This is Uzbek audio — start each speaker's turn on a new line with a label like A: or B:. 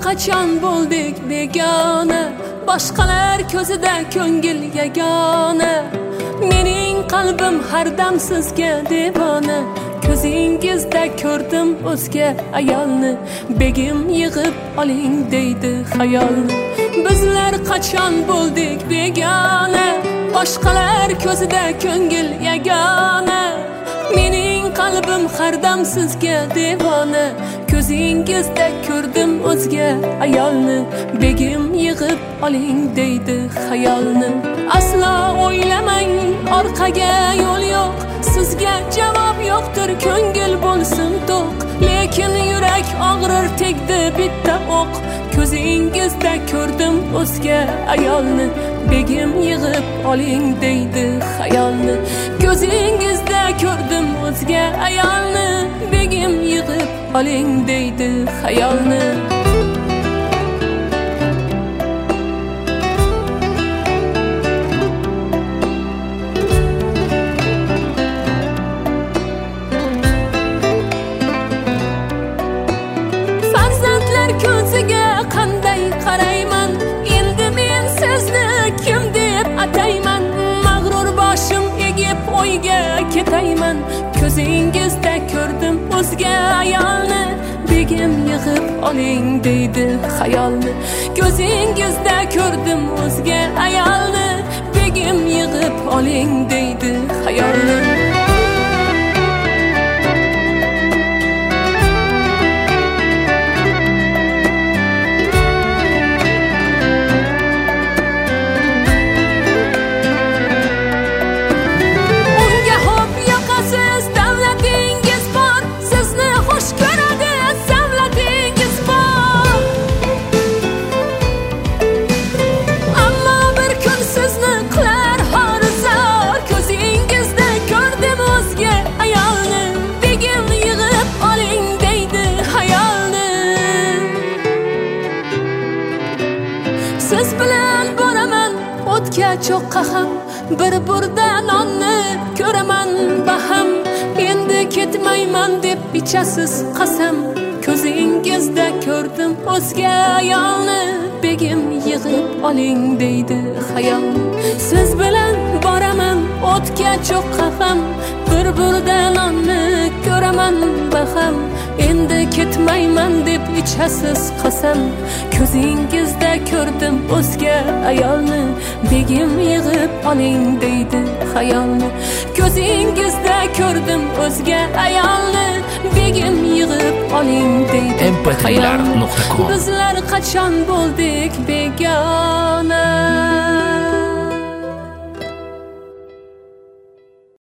A: qachon bo'ldik begona, boshqalar ko'zida ko'ngil yagona. Mening qalbim har dam sizga devona, ko'zingizda ko'rdim o'zga ayolni. Begim yig'ib oling deydi xayolni. Bizlar qachon bo'ldik begona, boshqalar ko'zida ko'ngil yagona. Mening qalbim har dam sizga devona, ko'zingizda ko'rdim o'zga ayolni. Begim yig'ib oling deydi xayolni. Aslo o'ylamang, orqaga yo'l yo'q, sizga javob yo'qdir, ko'ngil bo'lsin to'q. Lekin yurak og'rir, tegdi bitta o'q. Ko'zingizda ko'rdim o'zga ayolni. Begim yig'ib oling deydi xayolni. Ko'zingizda ko'rdim o'zga ayolni. Begim yig'ib oling deydi xayolni. Farzandlar ko'ziga qanday qarayman, endi men sizni kim deb atayman? Mag'rur boshim egib o'yga ketayman, ko'zingizda ko'rdim o'zga ayolni. Begim yig'ib oling deydi xayolni. Ko'zingizda ko'rdim o'zga ayolni. Begim yig'ib oling deydi xayolni. Siz bilan boraman o'tga cho'qqa ham, bir burda nonni ko'raman baham. Endi ketmayman deb ichasiz qasam, ko'zingizda ko'rdim o'zga ayolni. Begim yig'ib oling deydi xayol. Siz bilan boraman o'tga cho'qqa ham, bir burda nonni ko'raman baham. Endi ketmayman deb ichasiz qasam, ko'zingizda ko'rdim o'zga ayolni. Begim yig'ib oling deydi xayolni. Ko'zingizda ko'rdim o'zga ayolni. Begim yig'ib oling deydi xayolni. Bizlar qachon bo'ldik begona?